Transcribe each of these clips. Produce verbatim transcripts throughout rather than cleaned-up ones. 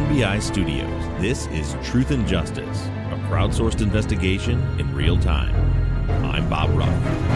M B I Studios, this is Truth and Justice, a crowdsourced investigation in real time. I'm Bob Ruff.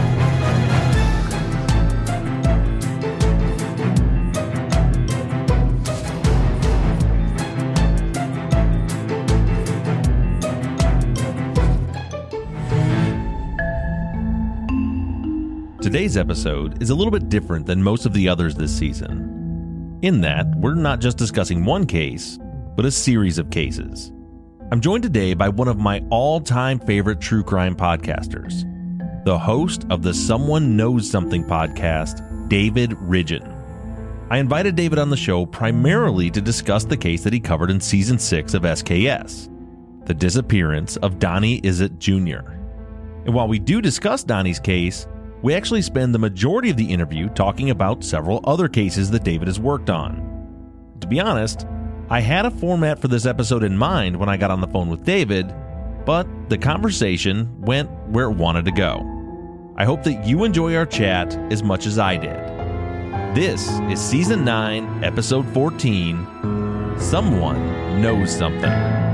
Today's episode is a little bit different than most of the others this season, in that we're not just discussing one case, but a series of cases. I'm joined today by one of my all-time favorite true crime podcasters, the host of the Someone Knows Something podcast, David Ridgen. I invited David on the show primarily to discuss the case that he covered in season six of S K S, the disappearance of Donnie Izett Junior And while we do discuss Donnie's case, we actually spend the majority of the interview talking about several other cases that David has worked on. To be honest, I had a format for this episode in mind when I got on the phone with David, but the conversation went where it wanted to go. I hope that you enjoy our chat as much as I did. This is Season nine, Episode fourteen, Someone Knows Something.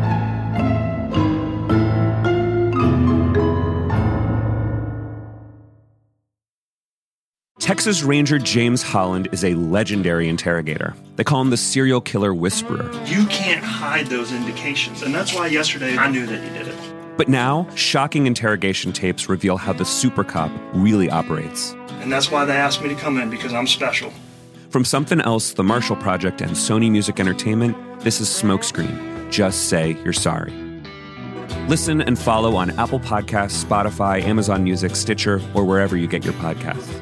Texas Ranger James Holland is a legendary interrogator. They call him the serial killer whisperer. You can't hide those indications, and that's why yesterday I knew that he did it. But now, shocking interrogation tapes reveal how the super cop really operates. And that's why they asked me to come in, because I'm special. From Something Else, The Marshall Project, and Sony Music Entertainment, this is Smokescreen. Just say you're sorry. Listen and follow on Apple Podcasts, Spotify, Amazon Music, Stitcher, or wherever you get your podcasts.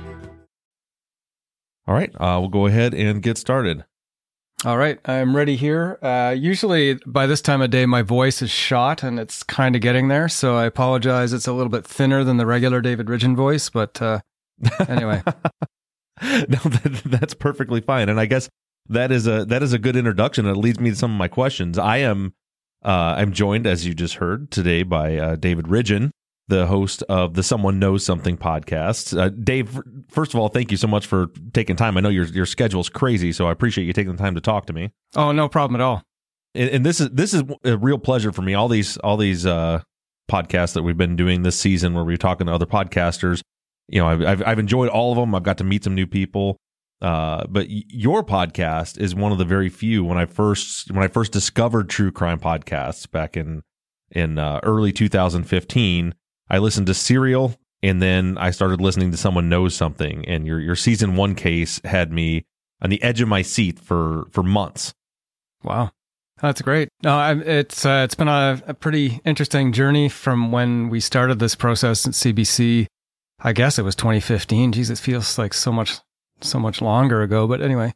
All right, uh, we'll go ahead and get started. All right, I'm ready here. Uh, usually by this time of day, my voice is shot and it's kind of getting there. So I apologize. It's a little bit thinner than the regular David Ridgen voice, but uh, anyway. No, that, that's perfectly fine. And I guess that is a that is a good introduction. It leads me to some of my questions. I am uh, I'm joined, as you just heard, today by uh, David Ridgen, the host of the Someone Knows Something podcast. Uh, Dave, first of all, thank you so much for taking time. I know your your schedule's crazy, so I appreciate you taking the time to talk to me. Oh, no problem at all. And, and this is this is a real pleasure for me. All these all these uh, podcasts that we've been doing this season, where we're talking to other podcasters, you know, I've I've, I've enjoyed all of them. I've got to meet some new people. Uh, but your podcast is one of the very few. When I first when I first discovered true crime podcasts back in in uh, early two thousand fifteen. I listened to Serial, and then I started listening to Someone Knows Something, and your your season one case had me on the edge of my seat for, for months. Wow, that's great. No, I, it's uh, it's been a, a pretty interesting journey from when we started this process at C B C. I guess it was twenty fifteen. Jeez, it feels like so much so much longer ago. But anyway,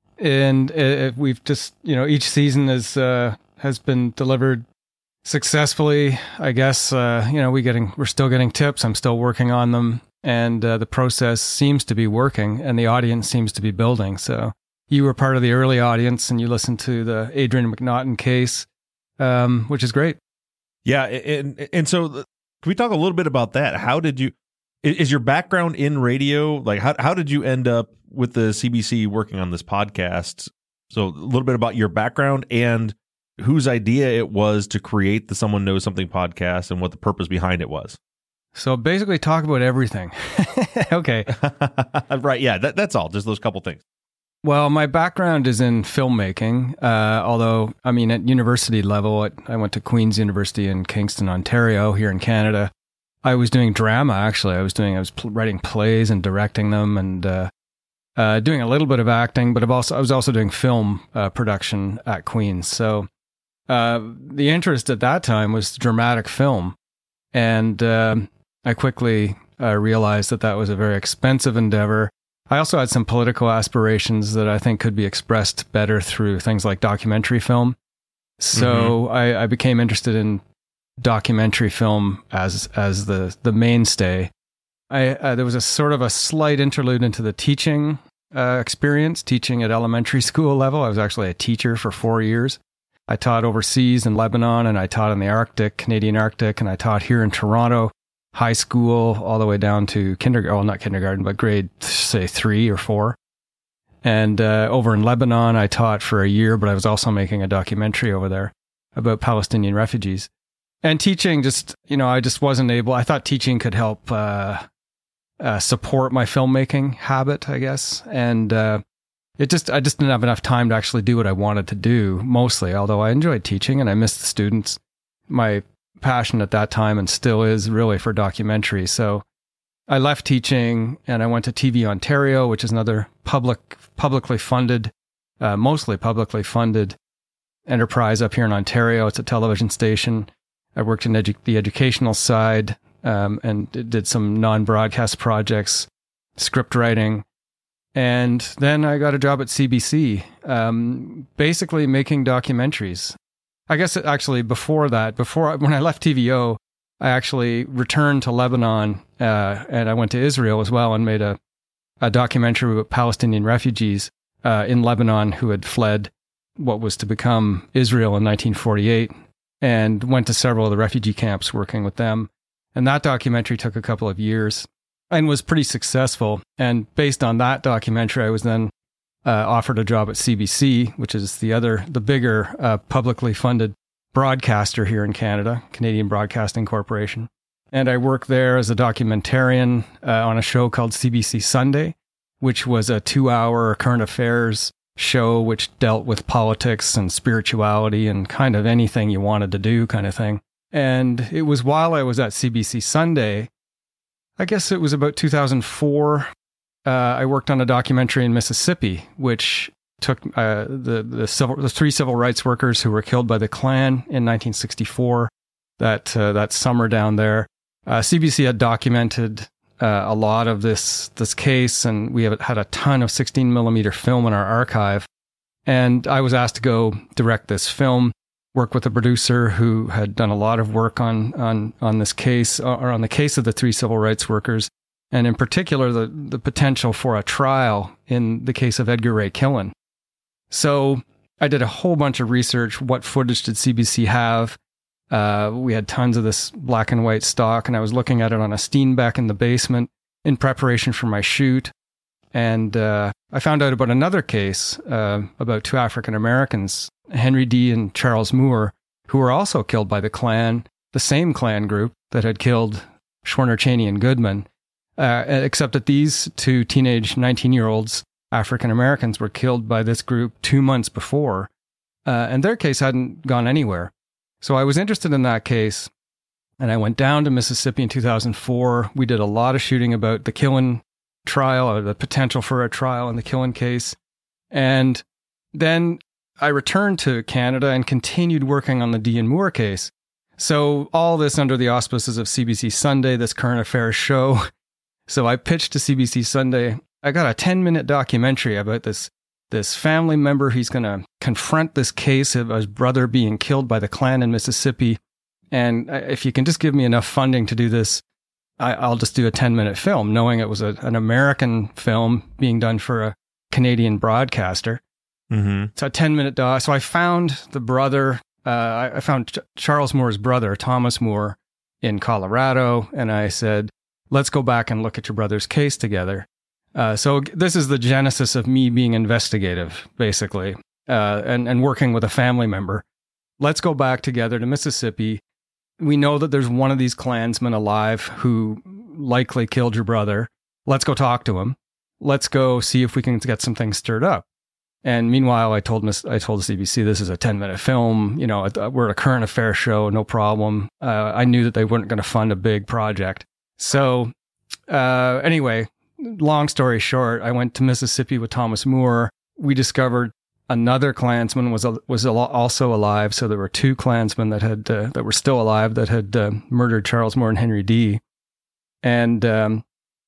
and it, we've just you know each season is uh, has been delivered successfully, I guess. Uh, you know, we getting we're still getting tips. I'm still working on them, and uh, the process seems to be working, and the audience seems to be building. So you were part of the early audience, and you listened to the Adrian McNaughton case, um, which is great. Yeah, and and so can we talk a little bit about that? How did you? Is your background in radio? Like, how how did you end up with the C B C working on this podcast? So a little bit about your background and whose idea it was to create the Someone Knows Something podcast and what the purpose behind it was. So basically talk about everything. Okay. Right. Yeah, that, that's all. Just those couple things. Well, my background is in filmmaking, uh, although, I mean, at university level, at, I went to Queen's University in Kingston, Ontario, here in Canada. I was doing drama, actually. I was doing, I was pl- writing plays and directing them, and uh, uh, doing a little bit of acting, but I've also, I was also doing film uh, production at Queen's. So Uh, the interest at that time was dramatic film, and uh, I quickly uh, realized that that was a very expensive endeavor. I also had some political aspirations that I think could be expressed better through things like documentary film. So mm-hmm. I, I became interested in documentary film as as the the mainstay. I uh, there was a sort of a slight interlude into the teaching uh, experience, teaching at elementary school level. I was actually a teacher for four years. I taught overseas in Lebanon, and I taught in the Arctic, Canadian Arctic, and I taught here in Toronto, high school, all the way down to kindergarten, well, not kindergarten, but grade, say, three or four. And uh, over in Lebanon, I taught for a year, but I was also making a documentary over there about Palestinian refugees. And teaching just, you know, I just wasn't able, I thought teaching could help uh, uh, support my filmmaking habit, I guess. And uh, it just, I just didn't have enough time to actually do what I wanted to do, mostly, although I enjoyed teaching and I missed the students. My passion at that time, and still is, really for documentary. So I left teaching and I went to T V Ontario, which is another public, publicly funded, uh, mostly publicly funded enterprise up here in Ontario. It's a television station. I worked in edu- the educational side um, and did some non-broadcast projects, script writing. And then I got a job at C B C, um, basically making documentaries. I guess it actually before that, before when I left T V O, I actually returned to Lebanon uh, and I went to Israel as well and made a, a documentary about Palestinian refugees uh, in Lebanon who had fled what was to become Israel in nineteen forty-eight, and went to several of the refugee camps working with them. And that documentary took a couple of years and was pretty successful. And based on that documentary, I was then uh, offered a job at C B C, which is the other, the bigger uh, publicly funded broadcaster here in Canada, Canadian Broadcasting Corporation. And I worked there as a documentarian uh, on a show called C B C Sunday, which was a two-hour current affairs show which dealt with politics and spirituality and kind of anything you wanted to do kind of thing. And it was while I was at C B C Sunday, I guess it was about two thousand four, uh, I worked on a documentary in Mississippi, which took uh, the the, civil, the three civil rights workers who were killed by the Klan in nineteen sixty-four, that, uh, that summer down there. Uh, C B C had documented Uh, a lot of this this case, and we have had a ton of sixteen millimeter film in our archive. And I was asked to go direct this film, work with a producer who had done a lot of work on on on this case, or on the case of the three civil rights workers, and in particular the the potential for a trial in the case of Edgar Ray Killen. So I did a whole bunch of research. What footage did C B C have? Uh, we had tons of this black and white stock, and I was looking at it on a Steenbeck in the basement in preparation for my shoot. And uh, I found out about another case uh, about two African Americans, Henry D. and Charles Moore, who were also killed by the Klan, the same Klan group that had killed Schwerner, Chaney, and Goodman, uh, except that these two teenage nineteen-year-olds, African Americans, were killed by this group two months before, uh, and their case hadn't gone anywhere. So I was interested in that case, and I went down to Mississippi in two thousand four. We did a lot of shooting about the Killen trial, or the potential for a trial in the Killen case. And then I returned to Canada and continued working on the Dean Moore case. So all this under the auspices of C B C Sunday, this current affairs show. So I pitched to C B C Sunday. I got a ten-minute documentary about this this family member. He's going to confront this case of his brother being killed by the Klan in Mississippi. And if you can just give me enough funding to do this, I, I'll just do a ten-minute film, knowing it was a, an American film being done for a Canadian broadcaster. Mm-hmm. It's a ten-minute doc. So I found the brother, uh, I, I found Ch- Charles Moore's brother, Thomas Moore, in Colorado. And I said, let's go back and look at your brother's case together. Uh, so this is the genesis of me being investigative, basically, uh, and, and working with a family member. Let's go back together to Mississippi. We know that there's one of these Klansmen alive who likely killed your brother. Let's go talk to him. Let's go see if we can get some things stirred up. And meanwhile, I told Miss, I told the C B C, this is a ten-minute film. You know, we're at a current affairs show, no problem. Uh, I knew that they weren't going to fund a big project. So uh, anyway, long story short, I went to Mississippi with Thomas Moore. We discovered another Klansman was was also alive. So there were two Klansmen that had uh, that were still alive that had uh, murdered Charles Moore and Henry D. And um,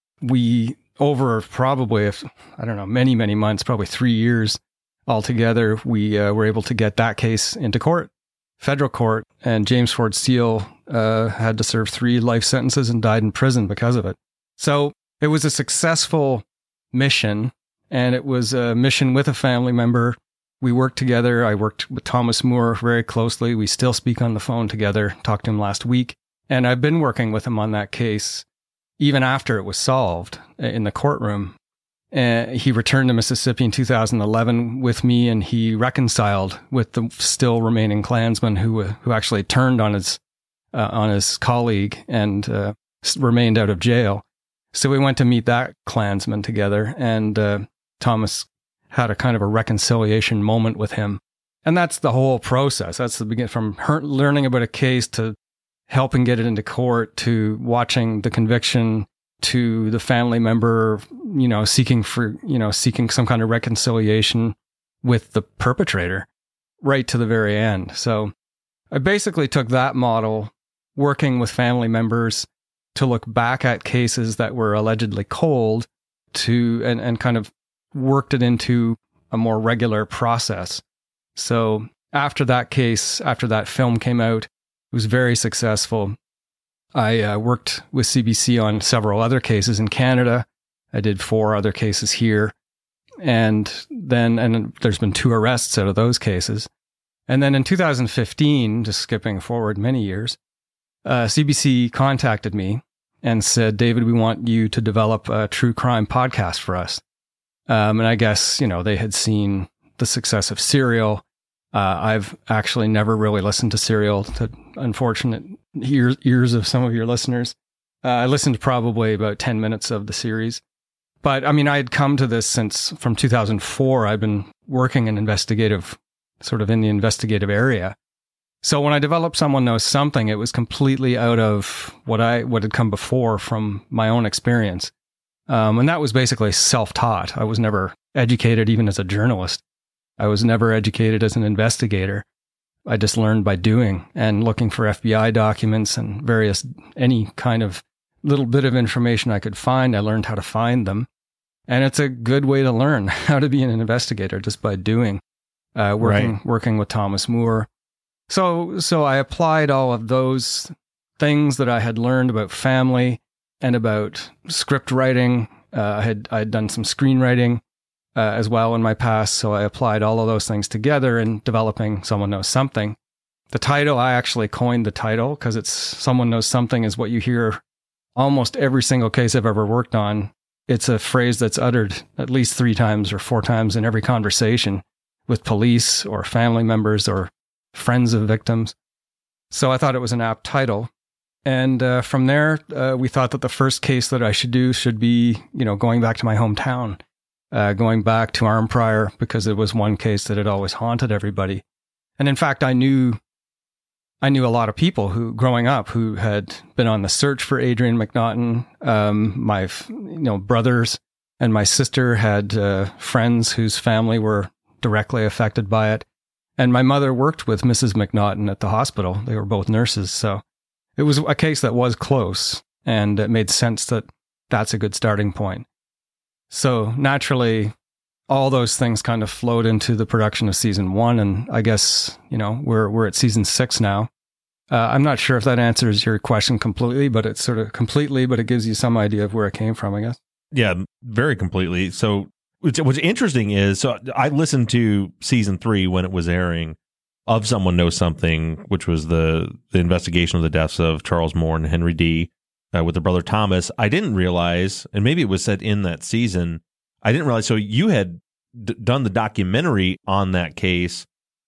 we, over probably, if, I don't know, many, many months, probably three years altogether, we uh, were able to get that case into court, federal court. And James Ford Steele uh, had to serve three life sentences and died in prison because of it. So it was a successful mission, and it was a mission with a family member. We worked together. I worked with Thomas Moore very closely. We still speak on the phone together, talked to him last week. And I've been working with him on that case even after it was solved in the courtroom. And he returned to Mississippi in two thousand eleven with me, and he reconciled with the still remaining Klansman who who actually turned on his uh, on his colleague and uh, remained out of jail. So we went to meet that Klansman together, and uh, Thomas had a kind of a reconciliation moment with him. And that's the whole process. That's the beginning, from her learning about a case to helping get it into court to watching the conviction to the family member, you know, seeking for, you know, seeking some kind of reconciliation with the perpetrator right to the very end. So I basically took that model, working with family members to look back at cases that were allegedly cold to, and, and kind of worked it into a more regular process. So after that case, after that film came out, it was very successful. I uh, worked with C B C on several other cases in Canada. I did four other cases here. And then, and there's been two arrests out of those cases. And then in two thousand fifteen, just skipping forward many years, uh, C B C contacted me and said, David, we want you to develop a true crime podcast for us. Um, and I guess, you know, they had seen the success of Serial. Uh, I've actually never really listened to Serial, to unfortunate ears, ears of some of your listeners. Uh, I listened to probably about ten minutes of the series. But I mean, I had come to this since from two thousand four. I've been working in investigative, sort of in the investigative area. So when I developed Someone Knows Something, it was completely out of what I, what had come before from my own experience. Um, and that was basically self-taught. I was never educated even as a journalist. I was never educated as an investigator. I just learned by doing and looking for F B I documents and various, any kind of little bit of information I could find. I learned how to find them. And it's a good way to learn how to be an investigator, just by doing, uh, working, right. working with Thomas Moore. So, so I applied all of those things that I had learned about family and about script writing. Uh, I had, I had done some screenwriting uh, as well in my past. So I applied all of those things together in developing Someone Knows Something. The title, I actually coined the title because it's Someone Knows Something is what you hear almost every single case I've ever worked on. It's a phrase that's uttered at least three times or four times in every conversation with police or family members or friends of victims. So I thought it was an apt title. And uh, from there, uh, we thought that the first case that I should do should be, you know, going back to my hometown, uh, going back to Arnprior, because it was one case that had always haunted everybody. And in fact, I knew, I knew a lot of people who, growing up, who had been on the search for Adrian McNaughton. Um, my, you know, brothers and my sister had uh, friends whose family were directly affected by it. And my mother worked with Missus McNaughton at the hospital. They were both nurses. So it was a case that was close, and it made sense that that's a good starting point. So naturally, all those things kind of flowed into the production of season one. And I guess, you know, we're, we're at season six now. Uh, I'm not sure if that answers your question completely, but it's sort of completely, but it gives you some idea of where it came from, I guess. Yeah, very completely. So What's, what's interesting is, so I listened to season three when it was airing of Someone Knows Something, which was the, the investigation of the deaths of Charles Moore and Henry D. Uh, with their brother Thomas. I didn't realize, and maybe it was said in that season, I didn't realize, so you had d- done the documentary on that case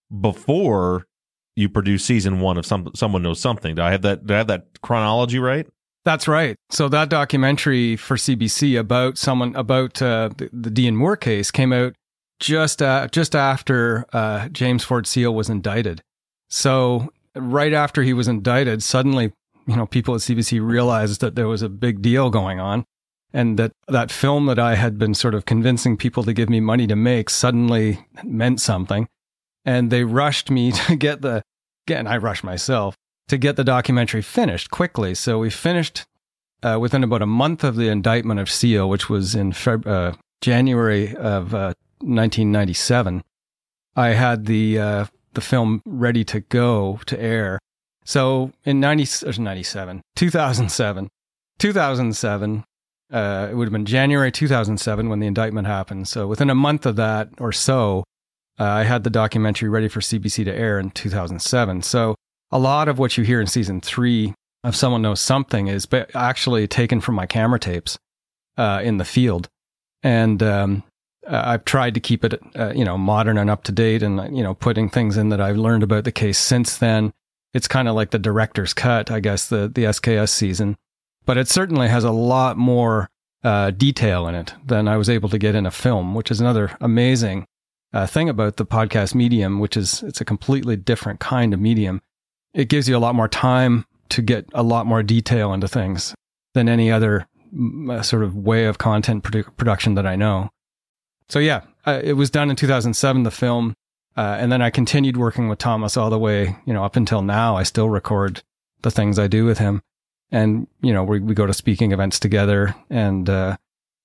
before you produced season one of some, Someone Knows Something. Do I have that, do I have that chronology right? That's right. So that documentary for C B C about someone about uh, the, the Dean Moore case came out just uh, just after uh, James Ford Seal was indicted. So right after he was indicted, suddenly, you know, people at C B C realized that there was a big deal going on, and that that film that I had been sort of convincing people to give me money to make suddenly meant something, and they rushed me to get the. Again, I rushed myself. to get the documentary finished quickly. So we finished uh, within about a month of the indictment of Seal, which was in Feb- uh, January of uh, nineteen ninety-seven. I had the uh, the film ready to go to air. So in ninety, ninety-seven, two thousand seven, two thousand seven, uh, it would have been January two thousand seven when the indictment happened. So within a month of that or so, uh, I had the documentary ready for C B C to air in two thousand seven. So a lot of what you hear in season three of Someone Knows Something is actually taken from my camera tapes uh, in the field. And um, I've tried to keep it, uh, you know, modern and up to date, and you know, putting things in that I've learned about the case since then. It's kind of like the director's cut, I guess, the the S K S season, but it certainly has a lot more uh, detail in it than I was able to get in a film, which is another amazing uh, thing about the podcast medium, which is it's a completely different kind of medium. It gives you a lot more time to get a lot more detail into things than any other uh, sort of way of content produ- production that I know. So yeah, uh, it was done in two thousand seven, the film. Uh, and then I continued working with Thomas all the way, you know, up until now. I still record the things I do with him. And, you know, we, we go to speaking events together, and, uh,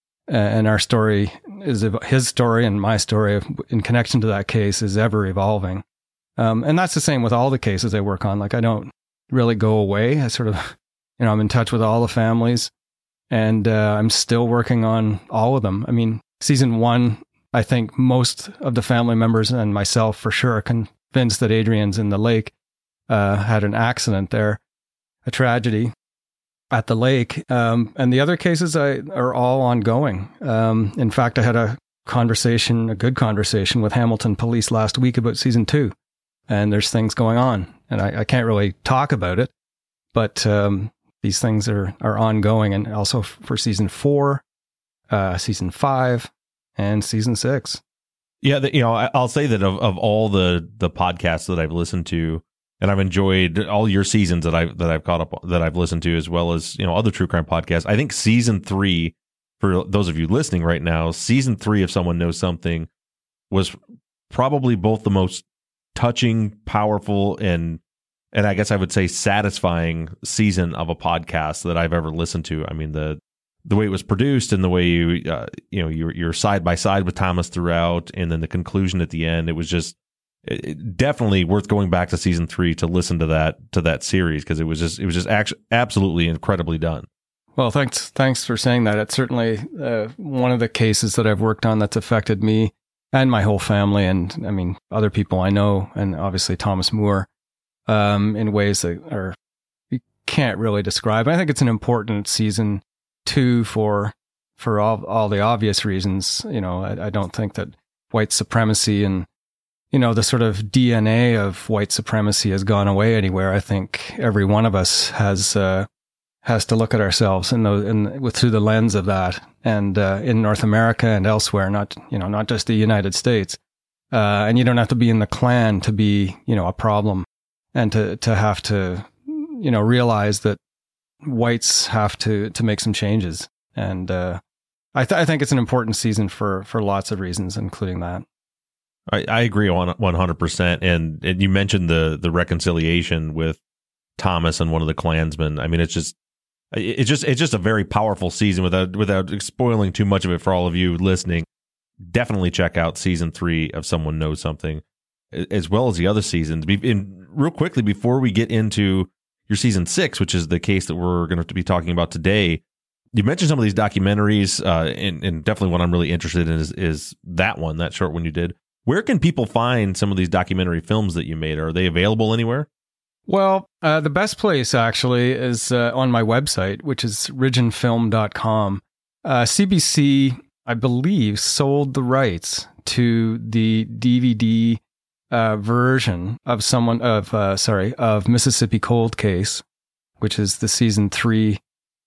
and our story is, his story and my story in connection to that case is ever evolving. Um, and that's the same with all the cases I work on. Like, I don't really go away. I sort of, you know, I'm in touch with all the families, and, uh, I'm still working on all of them. I mean, season one, I think most of the family members and myself for sure are convinced that Adrian's in the lake, uh, had an accident there, a tragedy at the lake. Um, and the other cases I, are all ongoing. Um, in fact, I had a conversation, a good conversation with Hamilton Police last week about season two, and there's things going on, and I, I can't really talk about it, but um, these things are, are ongoing, and also f- for season four, uh, season five, and season six. Yeah, the, you know, I, I'll say that of, of all the the podcasts that I've listened to, and I've enjoyed all your seasons that I've that I've caught up that I've listened to, as well as, you know, other true crime podcasts. I think season three, for those of you listening right now, season three of Someone Knows Something was probably both the most touching, powerful, and and I guess I would say satisfying season of a podcast that I've ever listened to. I mean, the the way it was produced and the way you, uh, you know, you're, you're side by side with Thomas throughout, and then the conclusion at the end, it was just it, it definitely worth going back to season three to listen to that, to that series. Cause it was just, it was just actually absolutely incredibly done. Well, thanks. Thanks for saying that. It's certainly uh, one of the cases that I've worked on that's affected me and my whole family. And I mean, other people I know, and obviously Thomas Moore, um, in ways that are, you can't really describe. I think it's an important season two for for all all the obvious reasons. You know, I, I don't think that white supremacy and, you know, the sort of D N A of white supremacy has gone away anywhere. I think every one of us has uh, has to look at ourselves in the in with through the lens of that, and uh, in North America and elsewhere, not you know not just the United States. Uh, and you don't have to be in the Klan to be, you know, a problem, and to to have to, you know, realize that whites have to, to make some changes. And, uh, I, th- I think it's an important season for, for lots of reasons, including that. I, I agree on one hundred percent. And, and you mentioned the, the reconciliation with Thomas and one of the Klansmen. I mean, it's just, it's just, it's just a very powerful season. Without, without spoiling too much of it for all of you listening, definitely check out season three of Someone Knows Something, as well as the other seasons. And real quickly, before we get into your season six, which is the case that we're going to be talking about today, you mentioned some of these documentaries, uh, and, and definitely what I'm really interested in is, is that one, that short one you did. Where can people find some of these documentary films that you made? Are they available anywhere? Well, uh, the best place actually is uh, on my website, which is ridgeon film dot com. Uh, C B C, I believe, sold the rights to the D V D Uh, version of someone of uh, sorry of Mississippi Cold Case, which is the season three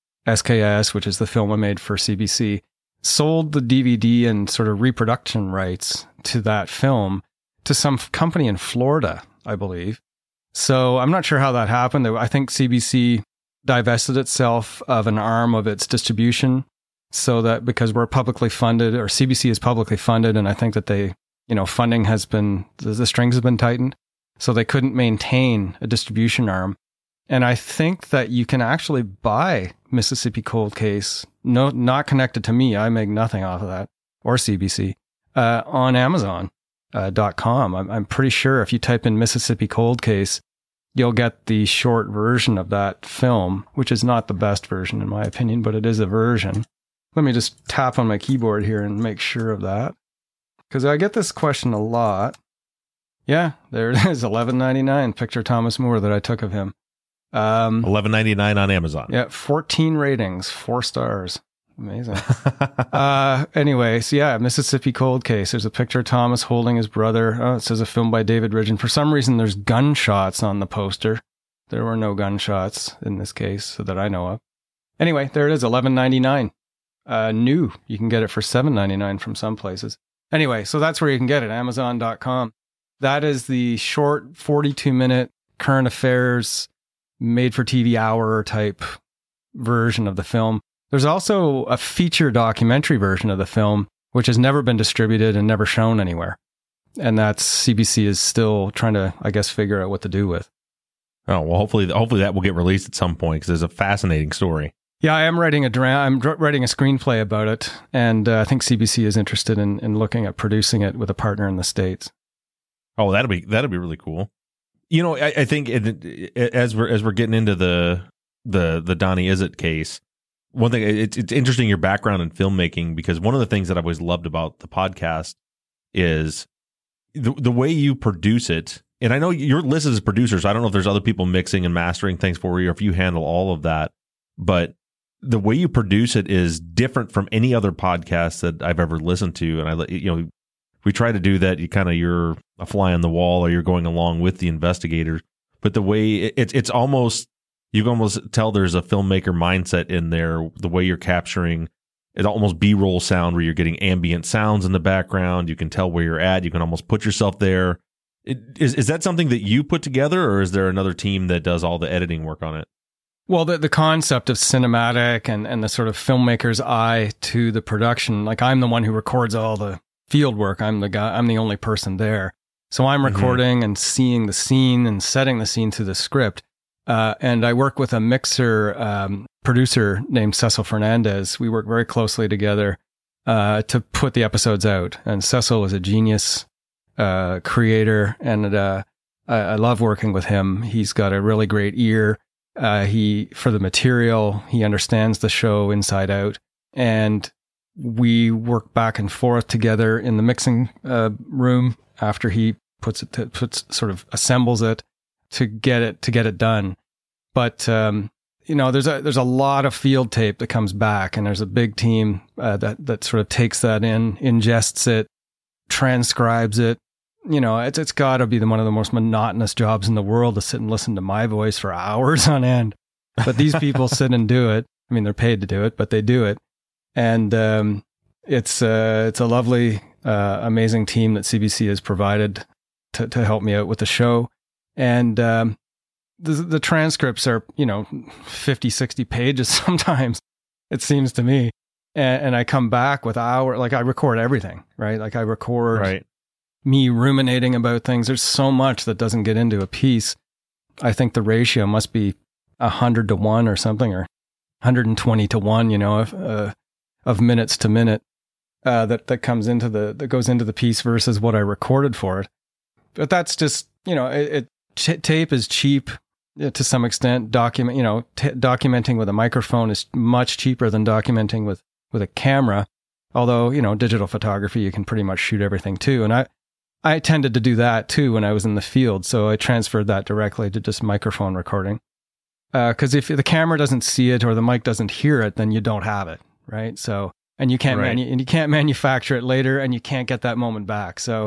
S K S, which is the film I made for C B C, sold the D V D and sort of reproduction rights to that film to some company in Florida, I believe. So I'm not sure how that happened. I think C B C divested itself of an arm of its distribution, so that because we're publicly funded, or C B C is publicly funded, and I think that they, you know, funding has been, the strings have been tightened, so they couldn't maintain a distribution arm. And I think that you can actually buy Mississippi Cold Case, no, not connected to me, I make nothing off of that, or C B C, uh, on Amazon dot com. I'm, I'm pretty sure if you type in Mississippi Cold Case, you'll get the short version of that film, which is not the best version in my opinion, but it is a version. Let me just tap on my keyboard here and make sure of that, because I get this question a lot. Yeah, there it is, eleven ninety-nine. Picture Thomas Moore that I took of him. Um, eleven ninety-nine on Amazon. Yeah, fourteen ratings, four stars. Amazing. uh, anyway, so yeah, Mississippi Cold Case. There's a picture of Thomas holding his brother. Oh, it says a film by David Ridge. And for some reason, there's gunshots on the poster. There were no gunshots in this case, so that I know of. Anyway, there it is, eleven ninety-nine. Uh, new. You can get it for seven ninety-nine from some places. Anyway, so that's where you can get it, amazon dot com. That is the short forty-two minute current affairs, made-for-T V hour type version of the film. There's also a feature documentary version of the film, which has never been distributed and never shown anywhere. And that's C B C is still trying to, I guess, figure out what to do with. Oh, well, hopefully, hopefully that will get released at some point because it's a fascinating story. Yeah, I am writing a dra- I'm dr- writing a screenplay about it, and uh, I think C B C is interested in, in looking at producing it with a partner in the States. Oh, that'll be that'll be really cool. You know, I, I think it, it, as we're as we're getting into the the the Donnie Izzet case, one thing it's it's interesting your background in filmmaking, because one of the things that I've always loved about the podcast is the the way you produce it. And I know you're listed as a producer, so I don't know if there's other people mixing and mastering things for you, or if you handle all of that. But the way you produce it is different from any other podcast that I've ever listened to. And I, you know, we try to do that. You kind of you're a fly on the wall, or you're going along with the investigators. But the way it, it's it's almost you can almost tell there's a filmmaker mindset in there. The way you're capturing it, almost B-roll sound, where you're getting ambient sounds in the background. You can tell where you're at. You can almost put yourself there. It, is is that something that you put together, or is there another team that does all the editing work on it? Well, the the concept of cinematic and, and the sort of filmmaker's eye to the production, like I'm the one who records all the field work. I'm the guy, I'm the only person there. So I'm recording mm-hmm. and seeing the scene and setting the scene to the script. Uh, and I work with a mixer um, producer named Cecil Fernandez. We work very closely together uh, to put the episodes out. And Cecil is a genius uh, creator, and uh, I, I love working with him. He's got a really great ear. Uh, he, for the material, he understands the show inside out, and we work back and forth together in the mixing uh, room after he puts it, to, puts sort of assembles it to get it to get it done. But um, you know, there's a there's a lot of field tape that comes back, and there's a big team uh, that that sort of takes that in, ingests it, transcribes it. You know, it's it's got to be the, one of the most monotonous jobs in the world to sit and listen to my voice for hours on end. But these people sit and do it. I mean, they're paid to do it, but they do it. And um, it's uh, it's a lovely, uh, amazing team that C B C has provided to to help me out with the show. And um, the the transcripts are, you know, fifty, sixty pages sometimes, it seems to me. And, and I come back with hour, like I record everything, right? Like I record. Right. Me ruminating about things. There's so much that doesn't get into a piece. I think the ratio must be a hundred to one or something, or one hundred twenty to one, you know, of, uh, of minutes to minute, uh, that, that comes into the, that goes into the piece versus what I recorded for it. But that's just, you know, it, it t- tape is cheap to some extent. Document, you know, t- documenting with a microphone is much cheaper than documenting with, with a camera. Although, you know, digital photography, you can pretty much shoot everything too. And I, I tended to do that too when I was in the field, so I transferred that directly to just microphone recording. Because uh, if the camera doesn't see it or the mic doesn't hear it, then you don't have it, right? So, and you can't right. manu- and you can't manufacture it later, and you can't get that moment back. So,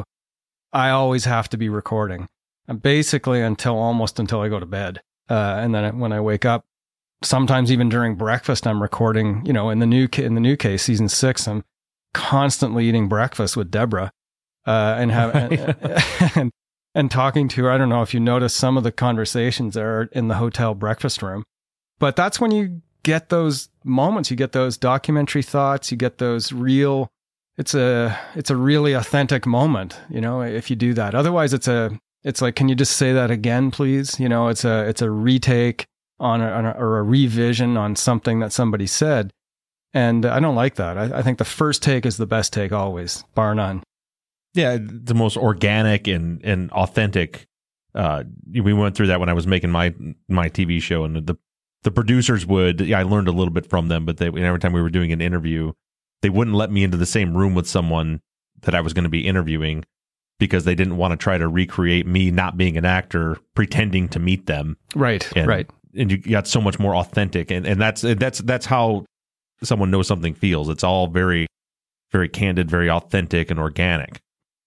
I always have to be recording, and basically until almost until I go to bed, uh, and then when I wake up, sometimes even during breakfast, I'm recording. You know, in the new ca- in the new case, season six, I'm constantly eating breakfast with Deborah. Uh, and have and, and and talking to her. I don't know if you notice some of the conversations are in the hotel breakfast room, but that's when you get those moments. You get those documentary thoughts. You get those real. It's a it's a really authentic moment, you know. If you do that, otherwise it's a it's like, can you just say that again, please? You know, it's a it's a retake on a, on a or a revision on something that somebody said, and I don't like that. I, I think the first take is the best take always, bar none. Yeah, the most organic and, and authentic. Uh, we went through that when I was making my my T V show, and the the producers would. Yeah, I learned a little bit from them, but they, every time we were doing an interview, they wouldn't let me into the same room with someone that I was going to be interviewing because they didn't want to try to recreate me not being an actor, pretending to meet them. Right, and, right. And you got so much more authentic, and, and that's that's that's how someone knows something feels. It's all very, very candid, very authentic and organic.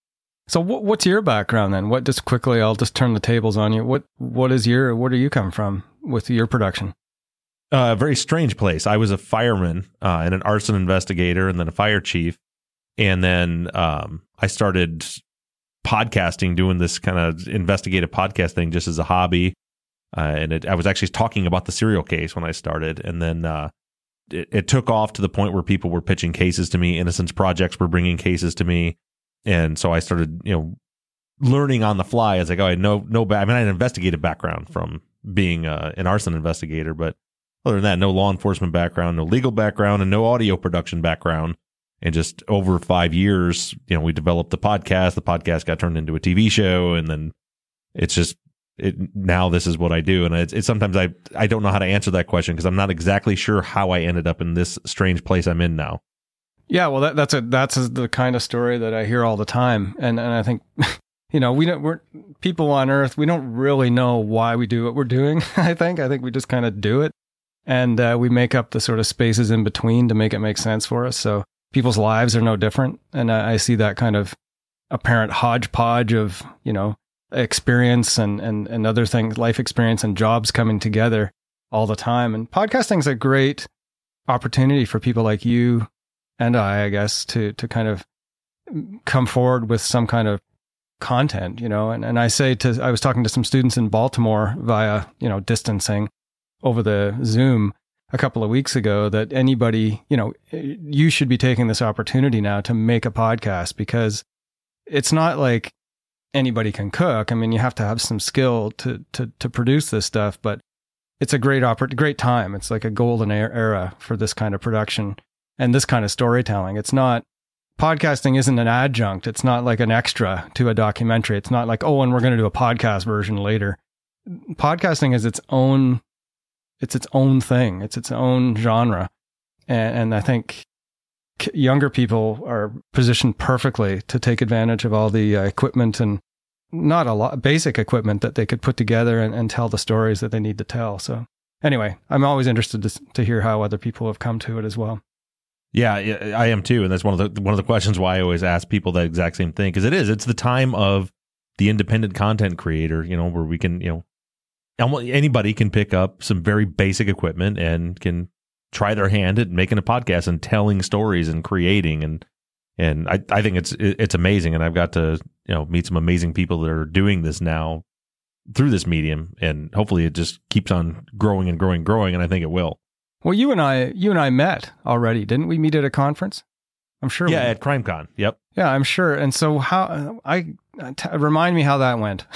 So what, what's your background then? What, just quickly, I'll just turn the tables on you. What, what is your, where do you come from with your production? A uh, very strange place. I was a fireman uh, and an arson investigator and then a fire chief. And then um, I started podcasting, doing this kind of investigative podcast thing just as a hobby. Uh, and it, I was actually talking about the serial case when I started. And then uh, it, it took off to the point where people were pitching cases to me. Innocence Projects were bringing cases to me. And so I started, you know, learning on the fly as I go. I had no, no, I mean, I had an investigative background from being uh, an arson investigator, but other than that, no law enforcement background, no legal background, and no audio production background. And just over five years, you know, we developed the podcast. The podcast got turned into a T V show, and then it's just it. Now this is what I do, and it's, it's sometimes I I don't know how to answer that question because I'm not exactly sure how I ended up in this strange place I'm in now. Yeah, well, that, that's a that's the kind of story that I hear all the time, and and I think, you know, we don't we're people on Earth. We don't really know why we do what we're doing. I think I think we just kind of do it, and uh, we make up the sort of spaces in between to make it make sense for us. So people's lives are no different, and I, I see that kind of apparent hodgepodge of, you know, experience and and and other things, life experience and jobs coming together all the time. And podcasting is a great opportunity for people like you and I, I guess, to to kind of come forward with some kind of content, you know. And, and I say to, I was talking to some students in Baltimore via, you know, distancing over the Zoom a couple of weeks ago that anybody, you know, you should be taking this opportunity now to make a podcast, because it's not like anybody can cook. I mean, you have to have some skill to to to produce this stuff, but it's a great oppor- great time. It's like a golden era for this kind of production and this kind of storytelling. It's not, podcasting isn't an adjunct. It's not like an extra to a documentary. It's not like, oh, and we're going to do a podcast version later. Podcasting is its own, it's its own thing. It's its own genre. And, and I think younger people are positioned perfectly to take advantage of all the uh, equipment and not a lot, basic equipment that they could put together and, and tell the stories that they need to tell. So anyway, I'm always interested to, to hear how other people have come to it as well. Yeah, I am too, and that's one of the one of the questions why I always ask people that exact same thing, because it is it's the time of the independent content creator, you know, where we can, you know, anybody can pick up some very basic equipment and can try their hand at making a podcast and telling stories and creating, and and I I think it's it's amazing, and I've got to, you know, meet some amazing people that are doing this now through this medium, and hopefully it just keeps on growing and growing and growing, and I think it will. Well, you and I, you and I met already, didn't we? Meet at a conference? I'm sure. Yeah, we at CrimeCon. Yep. Yeah, I'm sure. And so, how? I t- remind me how that went.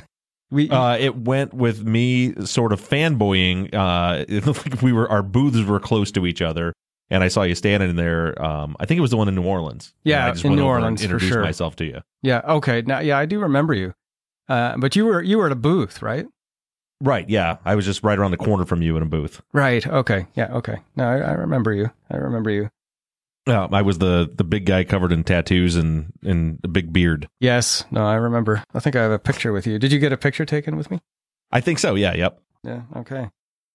we uh, it went with me sort of fanboying. Uh, it looked like we were our booths were close to each other, and I saw you standing there. Um, I think it was the one in New Orleans. Yeah, I just in went New over Orleans, and introduced for sure. myself to you. Yeah. Okay. Now, yeah, I do remember you. Uh, but you were you were at a booth, right? Right, yeah. I was just right around the corner from you in a booth. Right, okay. Yeah, okay. No, I, I remember you. I remember you. Uh, I was the, the big guy covered in tattoos and, and a big beard. Yes, no, I remember. I think I have a picture with you. Did you get a picture taken with me? I think so, yeah, yep. Yeah, okay.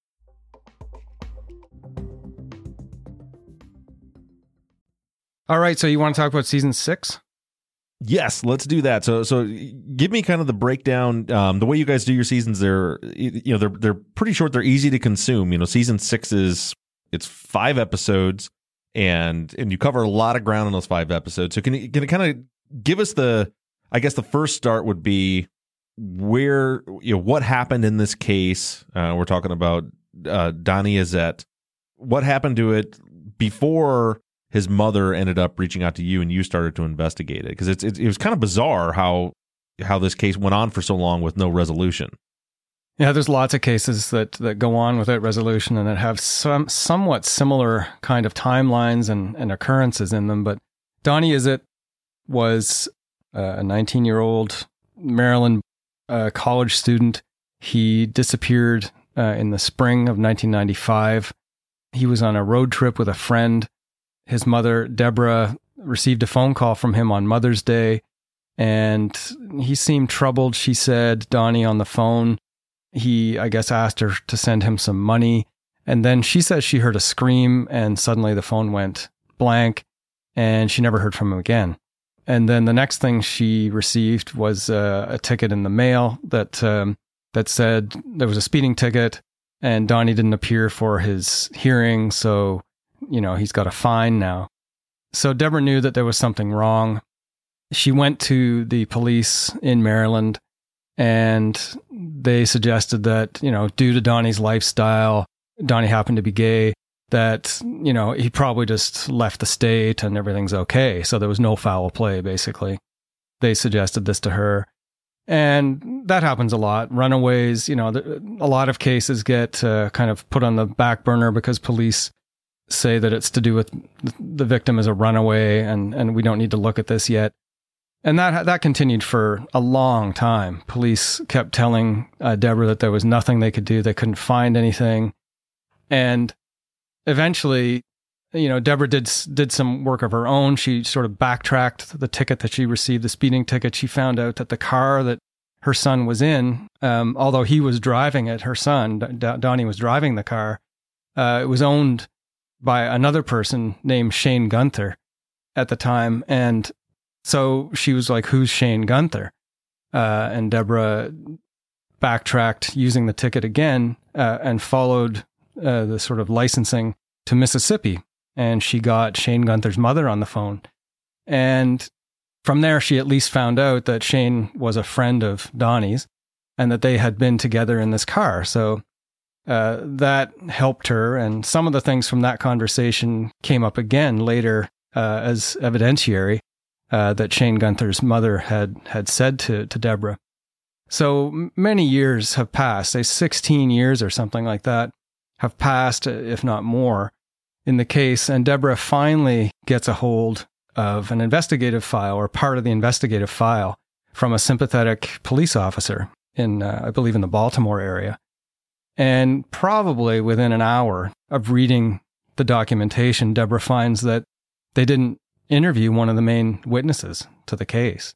All right, so you want to talk about season six? Yes, let's do that. So, so give me kind of the breakdown. Um, the way you guys do your seasons, they're you know they're they're pretty short. They're easy to consume. You know, season six is it's five episodes, and and you cover a lot of ground in those five episodes. So, can you can you kind of give us the? I guess the first start would be where you know what happened in this case. Uh, we're talking about uh, Donnie Azzett. What happened to it before his mother ended up reaching out to you and you started to investigate it? Because it's, it, it was kind of bizarre how how this case went on for so long with no resolution. Yeah, there's lots of cases that, that go on without resolution and that have some somewhat similar kind of timelines and, and occurrences in them. But Donnie Azzett was uh, a nineteen-year-old Maryland uh, college student. He disappeared uh, in the spring of nineteen ninety-five. He was on a road trip with a friend. His mother, Deborah, received a phone call from him on Mother's Day, and he seemed troubled. She said, Donnie on the phone, he, I guess, asked her to send him some money, And then she says she heard a scream and suddenly the phone went blank and she never heard from him again. And then the next thing she received was uh, a ticket in the mail that um, that said there was a speeding ticket and Donnie didn't appear for his hearing. So, you know, he's got a fine now. So Deborah knew that there was something wrong. She went to the police in Maryland and they suggested that, you know, due to Donnie's lifestyle, Donnie happened to be gay, that, you know, he probably just left the state and everything's okay. So there was no foul play, basically. They suggested this to her. And that happens a lot. Runaways, you know, a lot of cases get uh, kind of put on the back burner because police say that it's to do with the victim as a runaway and, and we don't need to look at this yet. And that that continued for a long time. Police kept telling uh, Deborah that there was nothing they could do. They couldn't find anything. And eventually, you know, Deborah did did some work of her own. She sort of backtracked the ticket that she received, the speeding ticket. She found out that the car that her son was in, um, although he was driving it, her son, D- Donnie was driving the car, uh, it was owned by another person named Shane Gunther at the time. And so she was like, who's Shane Gunther? Uh, and Deborah backtracked using the ticket again uh, and followed uh, the sort of licensing to Mississippi. And she got Shane Gunther's mother on the phone. And from there, she at least found out that Shane was a friend of Donnie's and that they had been together in this car. So uh, that helped her. And some of the things from that conversation came up again later uh, as evidentiary uh, that Shane Gunther's mother had had said to, to Deborah. So many years have passed, say sixteen years or something like that, have passed, if not more, in the case. And Deborah finally gets a hold of an investigative file or part of the investigative file from a sympathetic police officer in, uh, I believe, in the Baltimore area. And probably within an hour of reading the documentation, Deborah finds that they didn't interview one of the main witnesses to the case.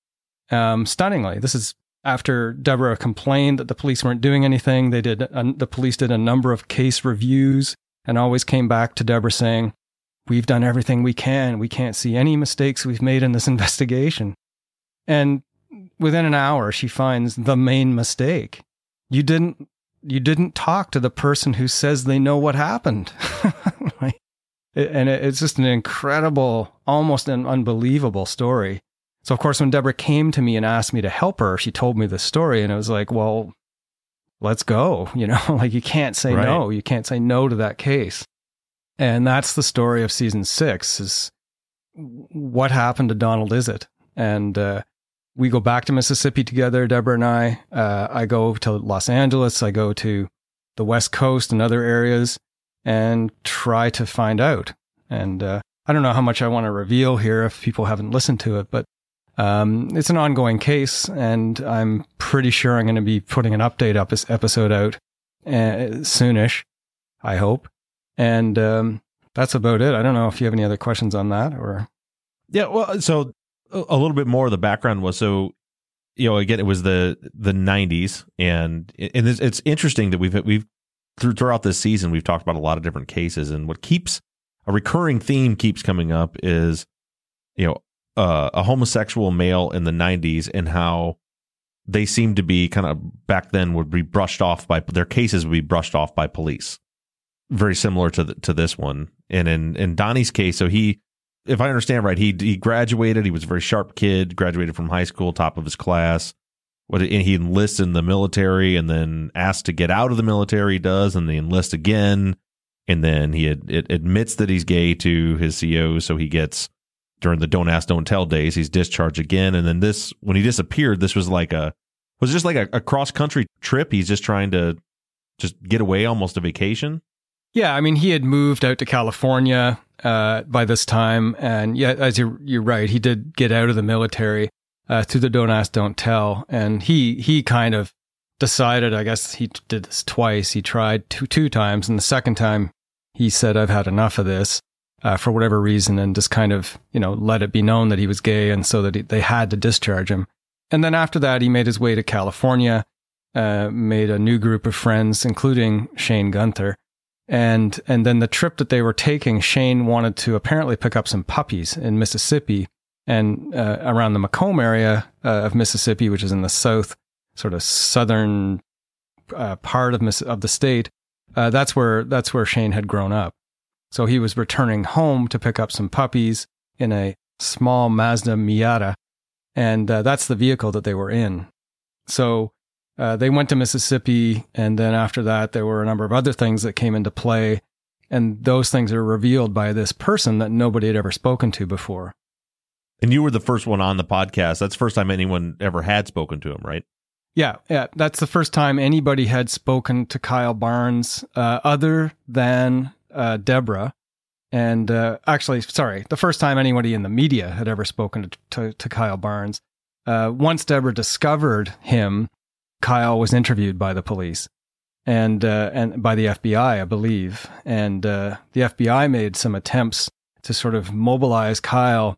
Um, stunningly, this is after Deborah complained that the police weren't doing anything. They did. Uh, the police did a number of case reviews and always came back to Deborah saying, we've done everything we can. We can't see any mistakes we've made in this investigation. And within an hour, she finds the main mistake. You didn't, you didn't talk to the person who says they know what happened. And it's just an incredible, almost an unbelievable story. So, of course, when Deborah came to me and asked me to help her, she told me this story and it was like, well, let's go. You know, like you can't say right. no. You can't say no to that case. And that's the story of season six is what happened to Donald Izzett. And uh, we go back to Mississippi together, Deborah and I. Uh, I go to Los Angeles. I go to the West Coast and other areas and try to find out. And uh, I don't know how much I want to reveal here if people haven't listened to it, but um, it's an ongoing case, and I'm pretty sure I'm going to be putting an update up this episode out uh, soonish, I hope. And um, that's about it. I don't know if you have any other questions on that or. Yeah, well, so a little bit more of the background was so, you know, again, it was the the nineties, and and it's, it's interesting that we've we've throughout this season we've talked about a lot of different cases, and what keeps a recurring theme keeps coming up is, you know, uh, a homosexual male in the nineties and how they seem to be kind of back then would be brushed off by their cases would be brushed off by police. Very similar to the, to this one. And in, in Donnie's case, so he, if I understand right, he he graduated. He was a very sharp kid, graduated from high school, top of his class. What and he enlists in the military and then asked to get out of the military, he does, and they enlist again. And then he ad, it admits that he's gay to his C O, so he gets, during the Don't Ask, Don't Tell days, he's discharged again. And then this, when he disappeared, this was like a, was just like a, a cross-country trip. He's just trying to just get away, almost a vacation. Yeah, I mean, he had moved out to California uh, by this time. And yeah, as you're, you're right, he did get out of the military uh, through the Don't Ask, Don't Tell. And he he kind of decided, I guess he did this twice. He tried two, two times. And the second time, he said, I've had enough of this uh, for whatever reason, and just kind of, you know, let it be known that he was gay, and so that he, they had to discharge him. And then after that, he made his way to California, uh, made a new group of friends, including Shane Gunther. And and then the trip that they were taking, Shane wanted to apparently pick up some puppies in Mississippi and uh, around the Macomb area uh, of Mississippi, which is in the south, sort of southern uh, part of Miss- of the state. Uh, that's where that's where Shane had grown up. So he was returning home to pick up some puppies in a small Mazda Miata, and uh, that's the vehicle that they were in. So uh, they went to Mississippi, and then after that, there were a number of other things that came into play, and those things are revealed by this person that nobody had ever spoken to before. And you were the first one on the podcast. That's the first time anyone ever had spoken to him, right? Yeah, yeah. That's the first time anybody had spoken to Kyle Barnes uh, other than uh, Deborah. And uh, actually, sorry, the first time anybody in the media had ever spoken to, to, to Kyle Barnes. Uh, once Deborah discovered him, Kyle was interviewed by the police and uh, and by the F B I, I believe. And uh, the F B I made some attempts to sort of mobilize Kyle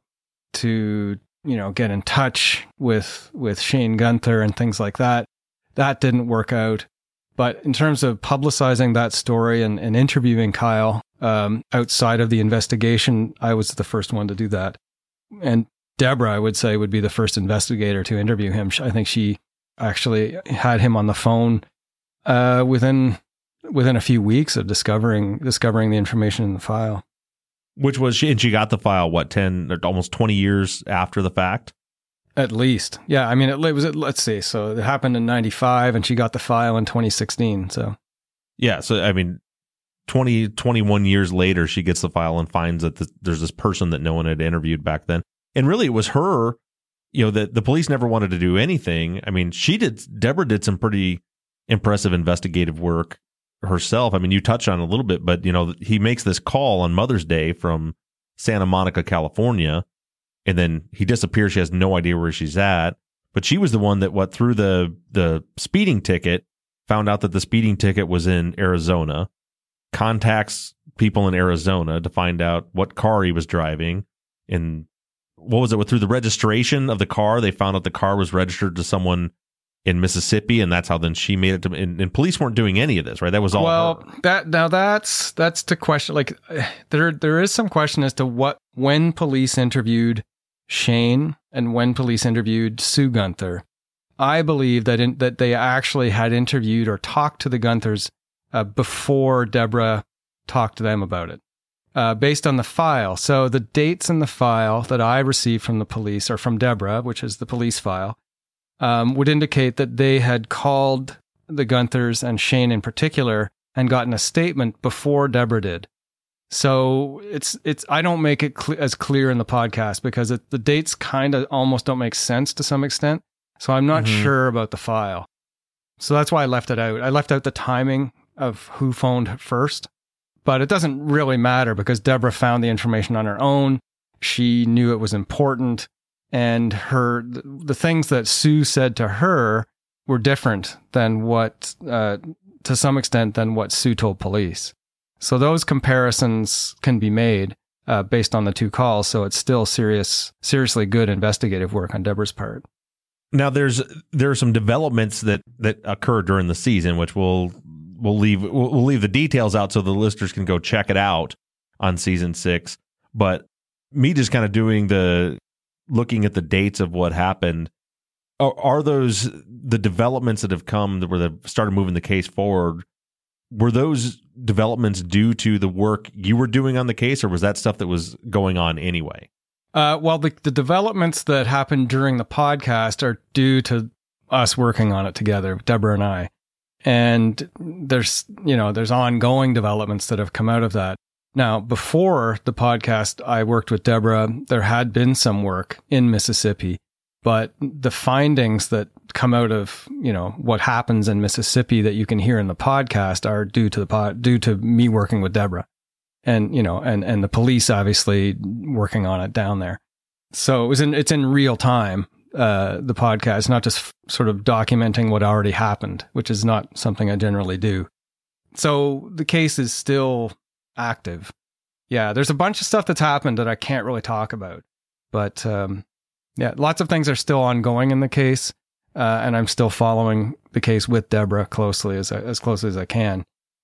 to, you know, get in touch with with Shane Gunther and things like that. That didn't work out. But in terms of publicizing that story and, and interviewing Kyle um, outside of the investigation, I was the first one to do that. And Deborah, I would say, would be the first investigator to interview him. I think she actually had him on the phone uh, within within a few weeks of discovering discovering the information in the file. Which was she, and she got the file, what, ten, or almost twenty years after the fact? At least. Yeah, I mean, it, it was, let's see, so it happened in ninety-five, and she got the file in twenty sixteen, so. Yeah, so, I mean, twenty, twenty-one years later, she gets the file and finds that the, there's this person that no one had interviewed back then. And really, it was her, you know, that the police never wanted to do anything. I mean, she did, Deborah did some pretty impressive investigative work herself. I mean, you touched on it a little bit, but, you know, he makes this call on Mother's Day from Santa Monica, California, and then he disappears. She has no idea where she's at. But she was the one that, what, through the, the speeding ticket, found out that the speeding ticket was in Arizona, contacts people in Arizona to find out what car he was driving. And what was it? Through the registration of the car, they found out the car was registered to someone in Mississippi, and that's how then she made it to, and, and police weren't doing any of this, right? That was all well her. that now that's that's the question. Like there there is some question as to what, when police interviewed Shane and when police interviewed Sue Gunther. I believe that in, that they actually had interviewed or talked to the Gunthers uh, before Deborah talked to them about it, uh, based on the file. So the dates in the file that I received from the police, or from Deborah, which is the police file, Um, would indicate that they had called the Gunthers and Shane in particular and gotten a statement before Deborah did. So it's it's I don't make it cl- as clear in the podcast because it, the dates kind of almost don't make sense to some extent. So I'm not mm-hmm. sure about the file. So that's why I left it out. I left out the timing of who phoned first, but it doesn't really matter because Deborah found the information on her own. She knew it was important. And her, the things that Sue said to her were different than what, uh, to some extent, than what Sue told police. So those comparisons can be made uh, based on the two calls. So it's still serious, seriously good investigative work on Deborah's part. Now, there's there are some developments that that occur during the season, which we'll we'll leave we'll, we'll leave the details out so the listeners can go check it out on season six. But me just kind of doing the looking at the dates of what happened, are, are those the developments that have come that were that started moving the case forward? Were those developments due to the work you were doing on the case, or was that stuff that was going on anyway? Uh, well, the, the developments that happened during the podcast are due to us working on it together, Deborah and I. And there's, you know, there's ongoing developments that have come out of that. Now, before the podcast, I worked with Deborah. There had been some work in Mississippi, but the findings that come out of, you know, what happens in Mississippi that you can hear in the podcast are due to the pod, due to me working with Deborah, and you know, and and the police obviously working on it down there. So it was in it's in real time. Uh, the podcast, not just f- sort of documenting what already happened, which is not something I generally do. So the case is still active. Yeah, there's a bunch of stuff that's happened that I can't really talk about, but um, yeah, lots of things are still ongoing in the case, uh, and I'm still following the case with Deborah closely as as closely as I can.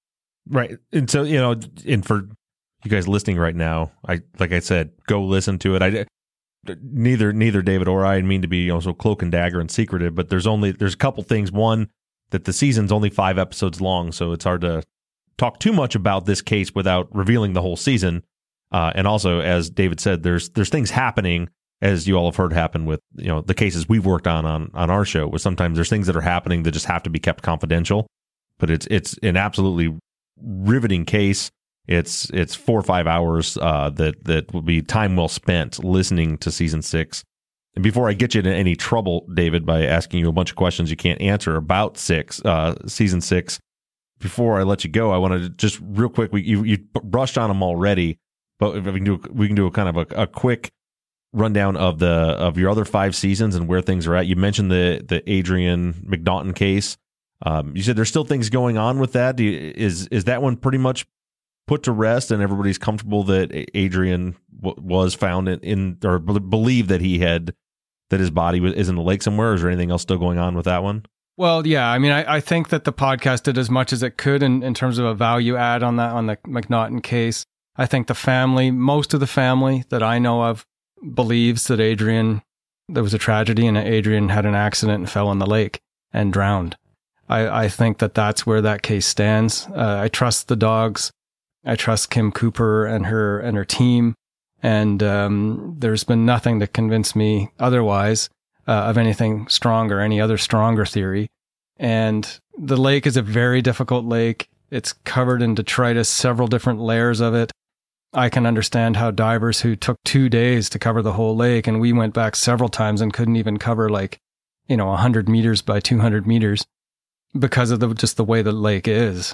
Right. And so, you know, and for you guys listening right now, I like I said, go listen to it. I neither neither David or I mean to be, you know, so cloak and dagger and secretive, but there's only there's a couple things. One, that the season's only five episodes long, so it's hard to talk too much about this case without revealing the whole season. Uh, and also, as David said, there's there's things happening, as you all have heard happen with, you know, the cases we've worked on on, on our show, where sometimes there's things that are happening that just have to be kept confidential. But it's it's an absolutely riveting case. It's it's four or five hours uh, that that will be time well spent listening to season six. And before I get you into any trouble, David, by asking you a bunch of questions you can't answer about six uh, season six, before I let you go, I want to just real quick. We you, you brushed on them already, but if we can do we can do a kind of a, a quick rundown of the of your other five seasons and where things are at. You mentioned the the Adrian McNaughton case. Um, you said there's still things going on with that. Do you, is is that one pretty much put to rest, and everybody's comfortable that Adrian w- was found in, in or b- believe that he had that his body was, is in the lake somewhere? Or is there anything else still going on with that one? Well, yeah. I mean, I, I think that the podcast did as much as it could in, in terms of a value add on that on the McNaughton case. I think the family, most of the family that I know of, believes that Adrian, there was a tragedy and Adrian had an accident and fell in the lake and drowned. I, I think that that's where that case stands. Uh, I trust the dogs. I trust Kim Cooper and her and her team. And um, there's been nothing to convince me otherwise uh, of anything stronger, any other stronger theory. And the lake is a very difficult lake. It's covered in detritus, several different layers of it. I can understand how divers who took two days to cover the whole lake, and we went back several times and couldn't even cover like, you know, one hundred meters by two hundred meters because of the, just the way the lake is.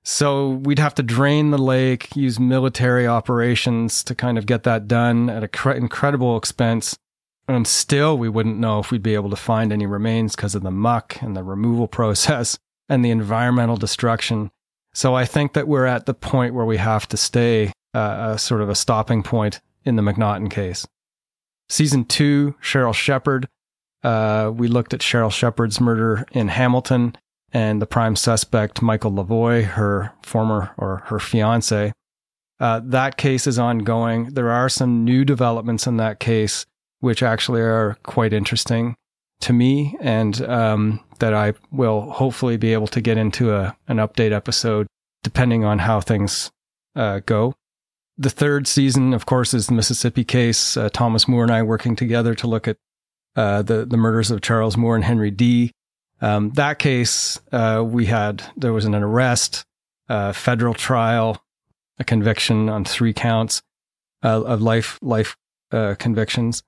So we'd have to drain the lake, use military operations to kind of get that done at an cre- incredible expense. And still, we wouldn't know if we'd be able to find any remains because of the muck and the removal process and the environmental destruction. So I think that we're at the point where we have to stay uh, a sort of a stopping point in the McNaughton case. Season two, Cheryl Shepard. Uh, we looked at Cheryl Shepard's murder in Hamilton and the prime suspect, Michael Lavoie, her former or her fiance. Uh, that case is ongoing. There are some new developments in that case, which actually are quite interesting to me, and um, that I will hopefully be able to get into a, an update episode, depending on how things uh, go. The third season, of course, is the Mississippi case. Uh, Thomas Moore and I working together to look at uh, the, the murders of Charles Moore and Henry Dee. Um, that case, uh, we had, there was an arrest, a federal trial, a conviction on three counts uh, of life, life uh, convictions.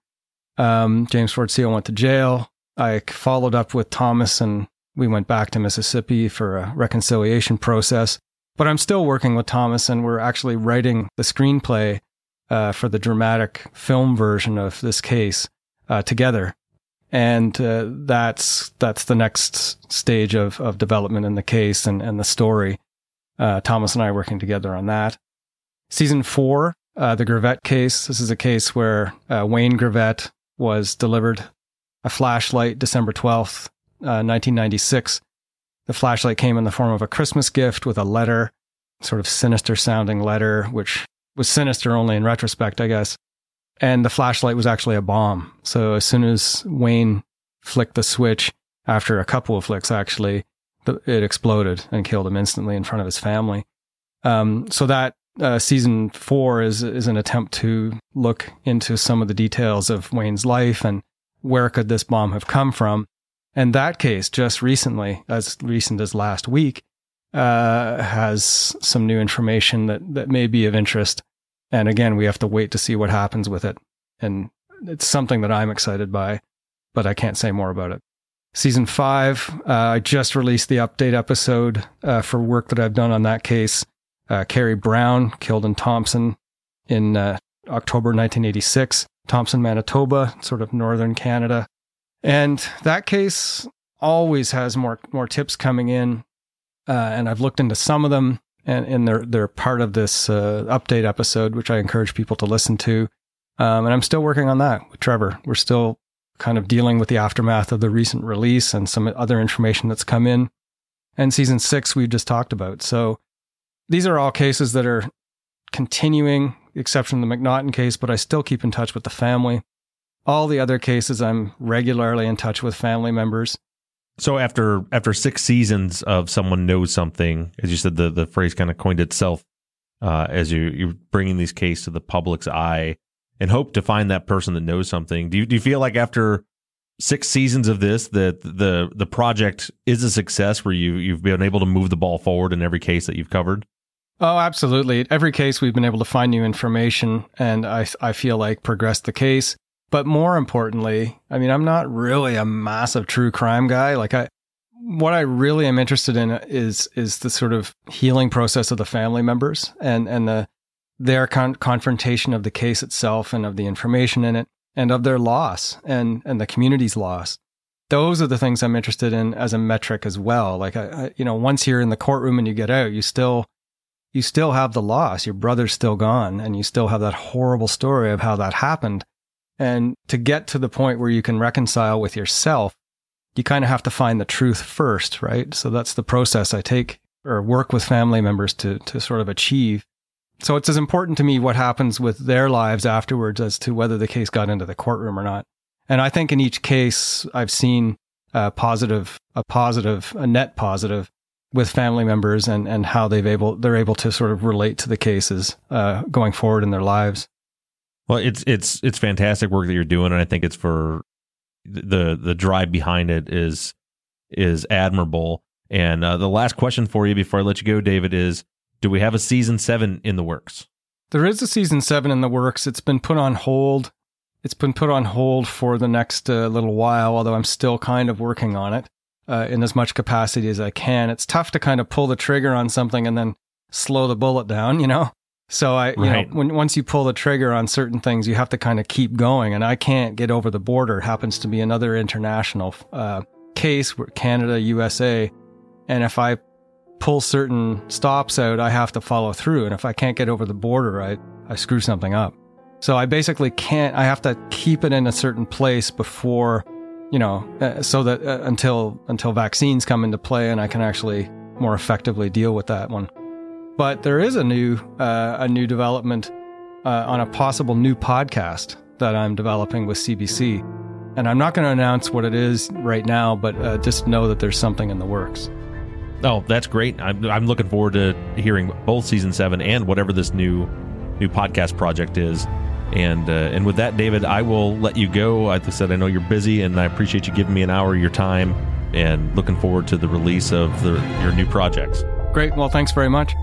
Um, James Ford Seal went to jail. I followed up with Thomas and we went back to Mississippi for a reconciliation process. But I'm still working with Thomas, and we're actually writing the screenplay uh, for the dramatic film version of this case uh, together. And uh, that's that's the next stage of, of development in the case and, and the story. Uh, Thomas and I are working together on that. Season four, uh, the Gravette case. This is a case where uh, Wayne Gravette was delivered a flashlight December twelfth, uh, nineteen ninety-six. The flashlight came in the form of a Christmas gift with a letter, sort of sinister sounding letter, which was sinister only in retrospect, I guess. And the flashlight was actually a bomb. So as soon as Wayne flicked the switch, after a couple of flicks actually, it exploded and killed him instantly in front of his family. Um, so that uh, season four is is an attempt to look into some of the details of Wayne's life and where could this bomb have come from. And that case, just recently, as recent as last week, uh, has some new information that, that may be of interest. And again, we have to wait to see what happens with it. And it's something that I'm excited by, but I can't say more about it. Season five, uh, I just released the update episode uh, for work that I've done on that case. Uh, Carrie Brown, killed in Thompson in uh, October nineteen eighty-six. Thompson, Manitoba, sort of northern Canada. And that case always has more more tips coming in. Uh, and I've looked into some of them. And, and they're they're part of this uh, update episode, which I encourage people to listen to. Um, and I'm still working on that with Trevor. We're still kind of dealing with the aftermath of the recent release and some other information that's come in. And season six, we've just talked about. So these are all cases that are continuing, exception of the McNaughton case, but I still keep in touch with the family. All the other cases, I'm regularly in touch with family members. So after after six seasons of Someone Knows Something, as you said, the, the phrase kind of coined itself uh, as you, you're bringing these cases to the public's eye and hope to find that person that knows something. Do you, do you feel like after six seasons of this that the the project is a success where you, you've been able to move the ball forward in every case that you've covered? Oh, absolutely. Every case we've been able to find new information and I, I feel like progress the case. But more importantly, I mean, I'm not really a massive true crime guy. Like I, what I really am interested in is, is the sort of healing process of the family members and, and the, their con- confrontation of the case itself and of the information in it and of their loss and, and the community's loss. Those are the things I'm interested in as a metric as well. Like, I, I, you know, once you're in the courtroom and you get out, you still, you still have the loss. Your brother's still gone and you still have that horrible story of how that happened. And to get to the point where you can reconcile with yourself, you kind of have to find the truth first, right? So that's the process I take or work with family members to to sort of achieve. So it's as important to me what happens with their lives afterwards as to whether the case got into the courtroom or not. And I think in each case, I've seen a positive, a positive, a net positive with family members and, and how they've able they're able to sort of relate to the cases uh, going forward in their lives. Well, it's it's it's fantastic work that you're doing, and I think it's for the the drive behind it is is admirable. And uh, the last question for you before I let you go, David, is: do we have a season seven in the works? There is a season seven in the works. It's been put on hold. It's been put on hold for the next uh, little while, although I'm still kind of working on it uh, in as much capacity as I can. It's tough to kind of pull the trigger on something and then slow the bullet down, you know. So I, you right. know, when once you pull the trigger on certain things, you have to kind of keep going. And I can't get over the border. It happens to be another international uh, case, where Canada, U S A. And if I pull certain stops out, I have to follow through. And if I can't get over the border, I, I screw something up. So I basically can't, I have to keep it in a certain place before, you know, uh, so that uh, until, until vaccines come into play and I can actually more effectively deal with that one. But there is a new uh, a new development uh, on a possible new podcast that I'm developing with C B C. And I'm not going to announce what it is right now, but uh, just know that there's something in the works. Oh, that's great. I'm, I'm looking forward to hearing both season seven and whatever this new new podcast project is. And uh, and with that, David, I will let you go. Like I said, I know you're busy, and I appreciate you giving me an hour of your time, and looking forward to the release of the, your new projects. Great. Well, thanks very much.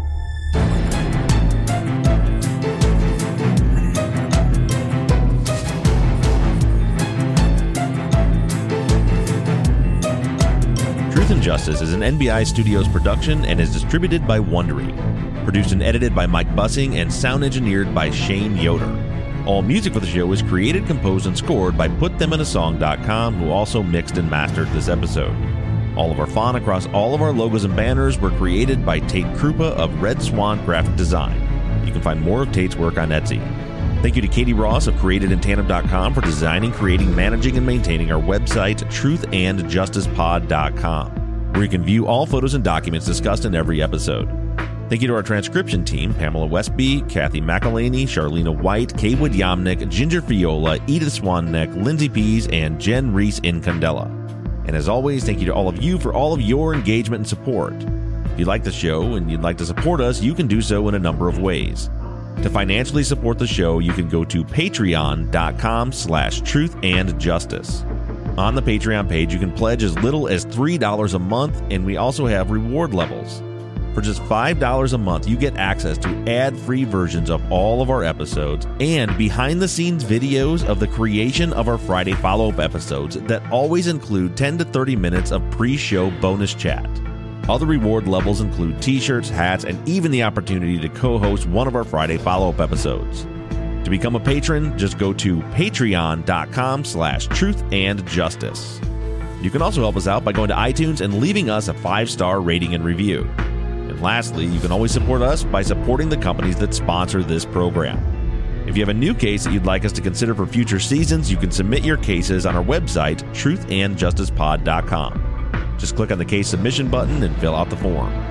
Truth and Justice is an N B I Studios production and is distributed by Wondery. Produced and edited by Mike Bussing and sound engineered by Shane Yoder. All music for the show is created, composed, and scored by put them in a song dot com, who also mixed and mastered this episode. All of our font across all of our logos and banners were created by Tate Krupa of Red Swan Graphic Design. You can find more of Tate's work on Etsy. Thank you to Katie Ross of created in tandem dot com for designing, creating, managing, and maintaining our website, truth and justice pod dot com, where you can view all photos and documents discussed in every episode. Thank you to our transcription team, Pamela Westby, Kathy McElhaney, Charlena White, Kaywood Yamnick, Ginger Fiola, Edith Swanneck, Lindsay Pease, and Jen Reese Incandela. And as always, thank you to all of you for all of your engagement and support. If you like the show and you'd like to support us, you can do so in a number of ways. To financially support the show, you can go to patreon.com slash truth and justice. On the Patreon page, you can pledge as little as three dollars a month, and we also have reward levels. For just five dollars a month, you get access to ad-free versions of all of our episodes and behind-the-scenes videos of the creation of our Friday follow-up episodes that always include ten to thirty minutes of pre-show bonus chat. Other reward levels include t-shirts, hats, and even the opportunity to co-host one of our Friday follow-up episodes. To become a patron, just go to patreon.com slash truth and justice. You can also help us out by going to iTunes and leaving us a five-star rating and review. And lastly, you can always support us by supporting the companies that sponsor this program. If you have a new case that you'd like us to consider for future seasons, you can submit your cases on our website, truth and justice pod dot com. Just click on the case submission button and fill out the form.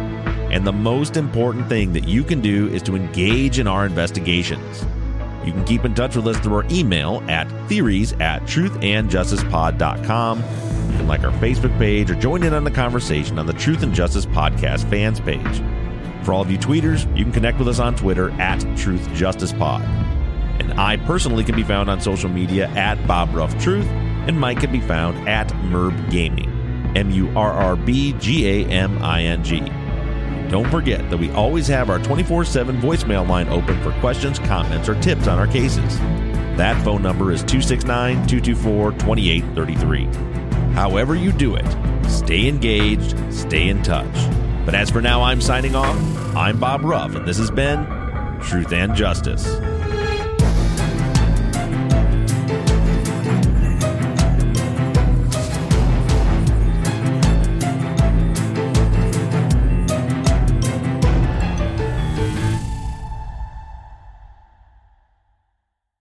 And the most important thing that you can do is to engage in our investigations. You can keep in touch with us through our email at theories at truthandjusticepod dot com. You can like our Facebook page or join in on the conversation on the Truth and Justice Podcast fans page. For all of you tweeters, you can connect with us on Twitter at TruthJusticePod. And I personally can be found on social media at BobRuffTruth, and Mike can be found at Murb Gaming, M U R R B G A M I N G. Don't forget that we always have our twenty-four seven voicemail line open for questions, comments, or tips on our cases. That phone number is two six nine, two two four, two eight three three. However you do it, stay engaged, stay in touch. But as for now, I'm signing off. I'm Bob Ruff, and this has been Truth and Justice.